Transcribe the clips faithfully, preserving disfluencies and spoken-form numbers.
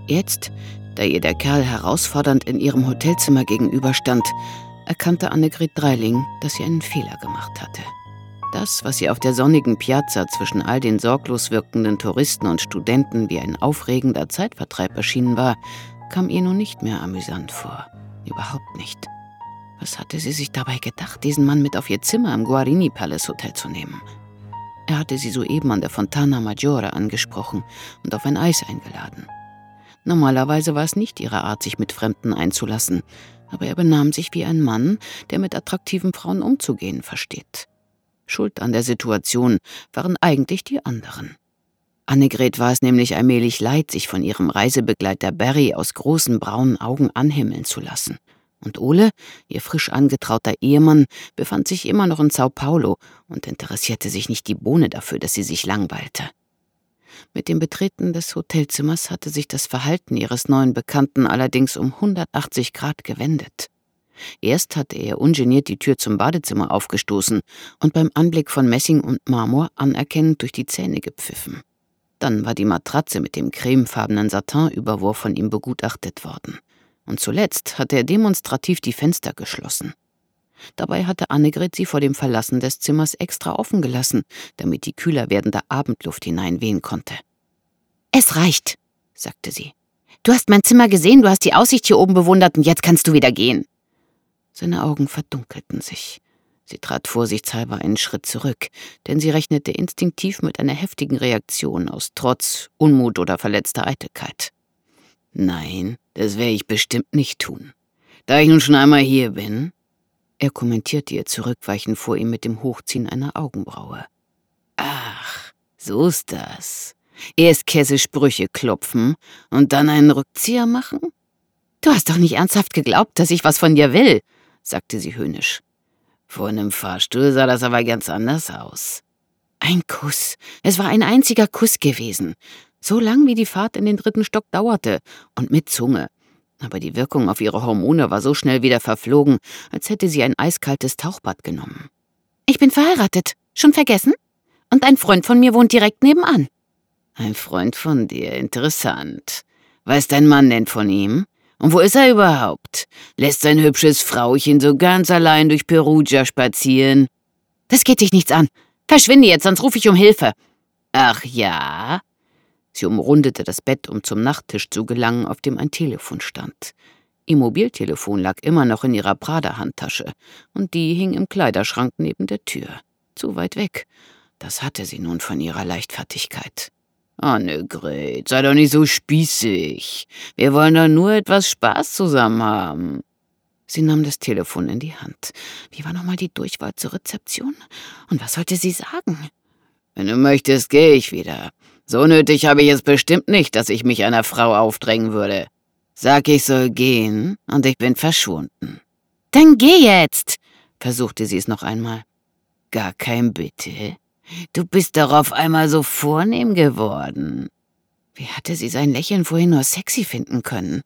Jetzt, da ihr der Kerl herausfordernd in ihrem Hotelzimmer gegenüberstand, erkannte Annegret Dreiling, dass sie einen Fehler gemacht hatte. Das, was ihr auf der sonnigen Piazza zwischen all den sorglos wirkenden Touristen und Studenten wie ein aufregender Zeitvertreib erschienen war, kam ihr nun nicht mehr amüsant vor. Überhaupt nicht. Was hatte sie sich dabei gedacht, diesen Mann mit auf ihr Zimmer im Guarini Palace Hotel zu nehmen? Er hatte sie soeben an der Fontana Maggiore angesprochen und auf ein Eis eingeladen. Normalerweise war es nicht ihre Art, sich mit Fremden einzulassen, aber er benahm sich wie ein Mann, der mit attraktiven Frauen umzugehen versteht. Schuld an der Situation waren eigentlich die anderen. Annegret war es nämlich allmählich leid, sich von ihrem Reisebegleiter Barry aus großen braunen Augen anhimmeln zu lassen. Und Ole, ihr frisch angetrauter Ehemann, befand sich immer noch in Sao Paulo und interessierte sich nicht die Bohne dafür, dass sie sich langweilte. Mit dem Betreten des Hotelzimmers hatte sich das Verhalten ihres neuen Bekannten allerdings um hundertachtzig Grad gewendet. Erst hatte er ungeniert die Tür zum Badezimmer aufgestoßen und beim Anblick von Messing und Marmor anerkennend durch die Zähne gepfiffen. Dann war die Matratze mit dem cremefarbenen Satinüberwurf von ihm begutachtet worden. Und zuletzt hatte er demonstrativ die Fenster geschlossen. Dabei hatte Annegret sie vor dem Verlassen des Zimmers extra offen gelassen, damit die kühler werdende Abendluft hineinwehen konnte. »Es reicht«, sagte sie. »Du hast mein Zimmer gesehen, du hast die Aussicht hier oben bewundert und jetzt kannst du wieder gehen.« Seine Augen verdunkelten sich. Sie trat vorsichtshalber einen Schritt zurück, denn sie rechnete instinktiv mit einer heftigen Reaktion aus Trotz, Unmut oder verletzter Eitelkeit. »Nein, das werde ich bestimmt nicht tun. Da ich nun schon einmal hier bin«, er kommentierte ihr Zurückweichen vor ihm mit dem Hochziehen einer Augenbraue. »Ach, so ist das. Erst Käsesprüche klopfen und dann einen Rückzieher machen? Du hast doch nicht ernsthaft geglaubt, dass ich was von dir will«, sagte sie höhnisch. »Vor einem Fahrstuhl sah das aber ganz anders aus.« »Ein Kuss. Es war ein einziger Kuss gewesen. So lang, wie die Fahrt in den dritten Stock dauerte. Und mit Zunge. Aber die Wirkung auf ihre Hormone war so schnell wieder verflogen, als hätte sie ein eiskaltes Tauchbad genommen. »Ich bin verheiratet. Schon vergessen? Und ein Freund von mir wohnt direkt nebenan.« »Ein Freund von dir? Interessant. Weiß dein Mann denn von ihm? Und wo ist er überhaupt? Lässt sein hübsches Frauchen so ganz allein durch Perugia spazieren?« »Das geht dich nichts an. Verschwinde jetzt, sonst rufe ich um Hilfe.« »Ach ja?« Sie umrundete das Bett, um zum Nachttisch zu gelangen, auf dem ein Telefon stand. Ihr Mobiltelefon lag immer noch in ihrer Prada-Handtasche und die hing im Kleiderschrank neben der Tür. Zu weit weg. Das hatte sie nun von ihrer Leichtfertigkeit. »Annegret, sei doch nicht so spießig. Wir wollen doch nur etwas Spaß zusammen haben.« Sie nahm das Telefon in die Hand. Wie war nochmal die Durchwahl zur Rezeption? Und was sollte sie sagen? »Wenn du möchtest, gehe ich wieder. So nötig habe ich es bestimmt nicht, dass ich mich einer Frau aufdrängen würde. Sag, ich soll gehen und ich bin verschwunden.« »Dann geh jetzt«, versuchte sie es noch einmal. »Gar kein Bitte. Du bist doch auf einmal so vornehm geworden.« Wie hatte sie sein Lächeln vorhin nur sexy finden können?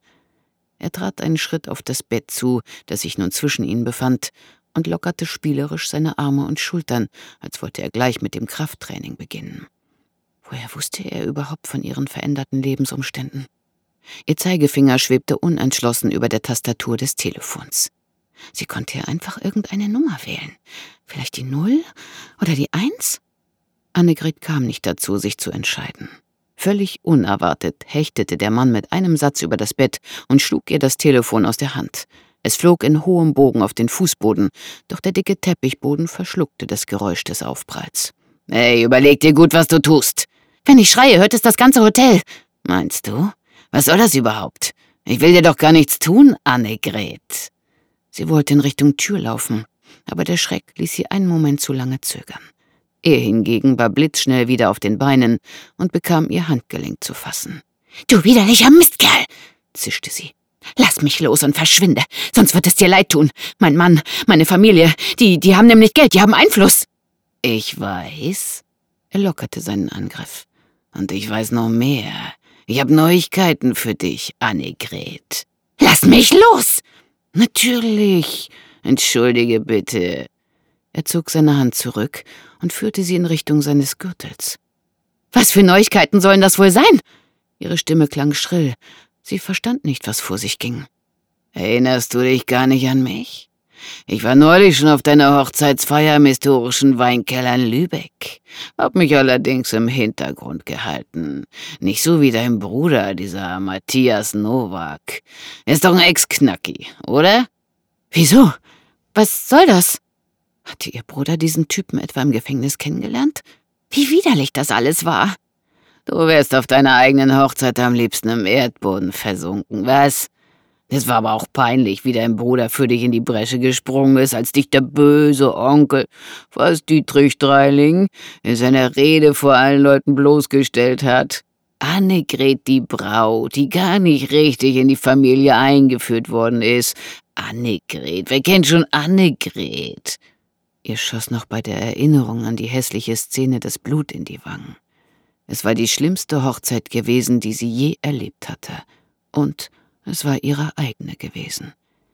Er trat einen Schritt auf das Bett zu, das sich nun zwischen ihnen befand, und lockerte spielerisch seine Arme und Schultern, als wollte er gleich mit dem Krafttraining beginnen. Woher wusste er überhaupt von ihren veränderten Lebensumständen? Ihr Zeigefinger schwebte unentschlossen über der Tastatur des Telefons. Sie konnte ja einfach irgendeine Nummer wählen. Vielleicht die Null oder die Eins? Annegret kam nicht dazu, sich zu entscheiden. Völlig unerwartet hechtete der Mann mit einem Satz über das Bett und schlug ihr das Telefon aus der Hand. Es flog in hohem Bogen auf den Fußboden, doch der dicke Teppichboden verschluckte das Geräusch des Aufpralls. »Hey, überleg dir gut, was du tust!« »Wenn ich schreie, hört es das ganze Hotel.« »Meinst du? Was soll das überhaupt? Ich will dir doch gar nichts tun, Annegret.« Sie wollte in Richtung Tür laufen, aber der Schreck ließ sie einen Moment zu lange zögern. Er hingegen war blitzschnell wieder auf den Beinen und bekam ihr Handgelenk zu fassen. »Du widerlicher Mistkerl«, zischte sie. »Lass mich los und verschwinde, sonst wird es dir leid tun. Mein Mann, meine Familie, die, die haben nämlich Geld, die haben Einfluss.« »Ich weiß.« Er lockerte seinen Angriff. »Und ich weiß noch mehr. Ich habe Neuigkeiten für dich, Annegret.« »Lass mich los!« »Natürlich. Entschuldige bitte.« Er zog seine Hand zurück und führte sie in Richtung seines Gürtels. »Was für Neuigkeiten sollen das wohl sein?« Ihre Stimme klang schrill, Sie verstand nicht, was vor sich ging. »Erinnerst du dich gar nicht an mich? Ich war neulich schon auf deiner Hochzeitsfeier im historischen Weinkeller in Lübeck. Hab mich allerdings im Hintergrund gehalten. Nicht so wie dein Bruder, dieser Matthias Nowak. Ist doch ein Ex-Knacki, oder?« »Wieso? Was soll das?« Hatte ihr Bruder diesen Typen etwa im Gefängnis kennengelernt? Wie widerlich das alles war. »Du wärst auf deiner eigenen Hochzeit am liebsten im Erdboden versunken, was? Es war aber auch peinlich, wie dein Bruder für dich in die Bresche gesprungen ist, als dich der böse Onkel, fast Dietrich Dreiling, in seiner Rede vor allen Leuten bloßgestellt hat. Annegret, die Braut, die gar nicht richtig in die Familie eingeführt worden ist. Annegret, wer kennt schon Annegret?« Ihr schoss noch bei der Erinnerung an die hässliche Szene das Blut in die Wangen. Es war die schlimmste Hochzeit gewesen, die sie je erlebt hatte. Und es war ihre eigene gewesen.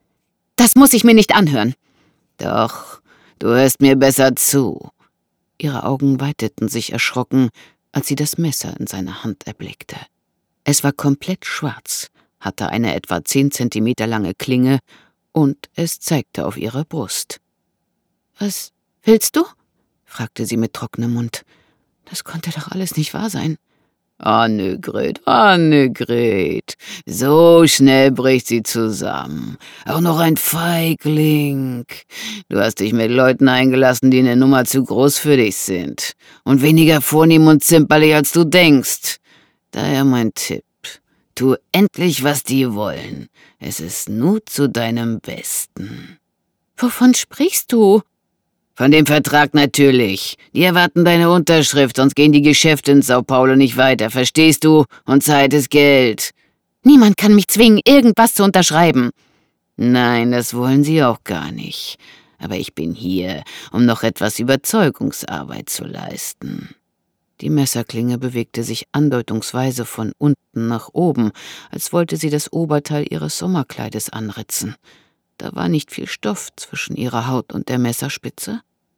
»Das muss ich mir nicht anhören.« »Doch, du hörst mir besser zu.« Ihre Augen weiteten sich erschrocken, als sie das Messer in seiner Hand erblickte. Es war komplett schwarz, hatte eine etwa zehn Zentimeter lange Klinge und es zeigte auf ihre Brust. »Was willst du?« fragte sie mit trockenem Mund. Das konnte doch alles nicht wahr sein. »Annegret, Annegret, so schnell bricht sie zusammen. Auch noch ein Feigling. Du hast dich mit Leuten eingelassen, die eine Nummer zu groß für dich sind und weniger vornehm und zimperlich, als du denkst. Daher mein Tipp, tu endlich, was die wollen. Es ist nur zu deinem Besten.« »Wovon sprichst du?« »Von dem Vertrag natürlich. Die erwarten deine Unterschrift, sonst gehen die Geschäfte in Sao Paulo nicht weiter, verstehst du? Und Zeit ist Geld.« »Niemand kann mich zwingen, irgendwas zu unterschreiben.« »Nein, das wollen sie auch gar nicht. Aber ich bin hier, um noch etwas Überzeugungsarbeit zu leisten.« Die Messerklinge bewegte sich andeutungsweise von unten nach oben, als wollte sie das Oberteil ihres Sommerkleides anritzen. Da war nicht viel Stoff zwischen ihrer Haut und der Messerspitze.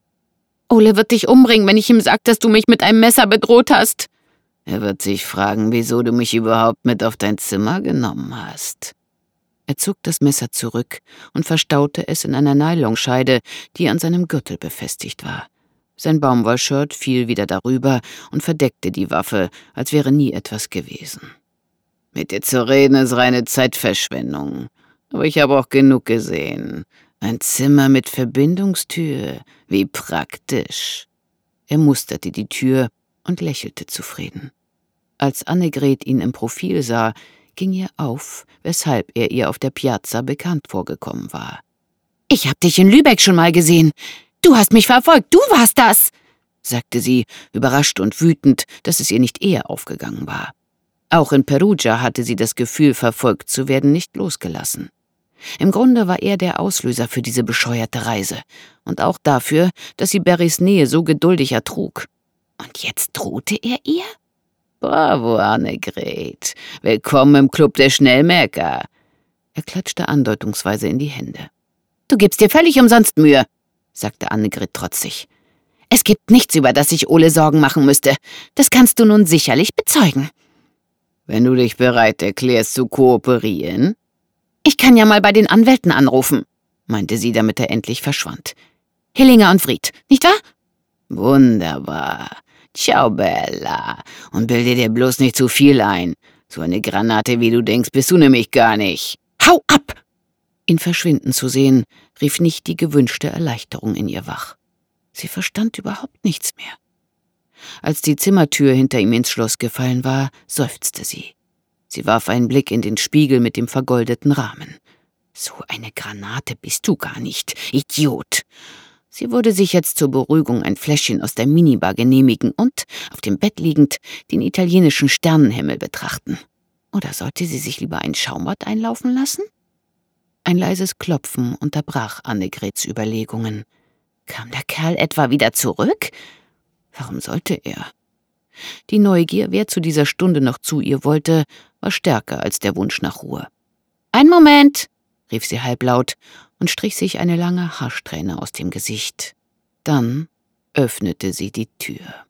»Ole wird dich umbringen, wenn ich ihm sage, dass du mich mit einem Messer bedroht hast.« »Er wird sich fragen, wieso du mich überhaupt mit auf dein Zimmer genommen hast.« Er zog das Messer zurück und verstaute es in einer Nylonscheide, die an seinem Gürtel befestigt war. Sein Baumwollshirt fiel wieder darüber und verdeckte die Waffe, als wäre nie etwas gewesen. »Mit dir zu reden ist reine Zeitverschwendung. Aber ich habe auch genug gesehen. Ein Zimmer mit Verbindungstür, wie praktisch.« Er musterte die Tür und lächelte zufrieden. Als Annegret ihn im Profil sah, ging ihr auf, weshalb er ihr auf der Piazza bekannt vorgekommen war. »Ich hab dich in Lübeck schon mal gesehen. Du hast mich verfolgt, du warst das«, sagte sie, überrascht und wütend, dass es ihr nicht eher aufgegangen war. Auch in Perugia hatte sie das Gefühl, verfolgt zu werden, nicht losgelassen. Im Grunde war er der Auslöser für diese bescheuerte Reise und auch dafür, dass sie Barrys Nähe so geduldig ertrug. Und jetzt drohte er ihr? »Bravo, Annegret. Willkommen im Club der Schnellmerker.« Er klatschte andeutungsweise in die Hände. »Du gibst dir völlig umsonst Mühe«, sagte Annegret trotzig. »Es gibt nichts, über das ich Ole Sorgen machen müsste. Das kannst du nun sicherlich bezeugen.« »Wenn du dich bereit erklärst zu kooperieren?« »Ich kann ja mal bei den Anwälten anrufen«, meinte sie, damit er endlich verschwand. »Hillinger und Fried, nicht wahr?« »Wunderbar. Ciao, Bella. Und bilde dir bloß nicht zu viel ein. So eine Granate, wie du denkst, bist du nämlich gar nicht.« »Hau ab!« Ihn verschwinden zu sehen, rief nicht die gewünschte Erleichterung in ihr wach. Sie verstand überhaupt nichts mehr. Als die Zimmertür hinter ihm ins Schloss gefallen war, seufzte sie. Sie warf einen Blick in den Spiegel mit dem vergoldeten Rahmen. »So eine Granate bist du gar nicht, Idiot!« Sie würde sich jetzt zur Beruhigung ein Fläschchen aus der Minibar genehmigen und, auf dem Bett liegend, den italienischen Sternenhimmel betrachten. Oder sollte sie sich lieber ein Schaumbad einlaufen lassen? Ein leises Klopfen unterbrach Annegrets Überlegungen. Kam der Kerl etwa wieder zurück? Warum sollte er? Die Neugier, wer zu dieser Stunde noch zu ihr wollte, war stärker als der Wunsch nach Ruhe. »Einen Moment«, rief sie halblaut und strich sich eine lange Haarsträhne aus dem Gesicht. Dann öffnete sie die Tür.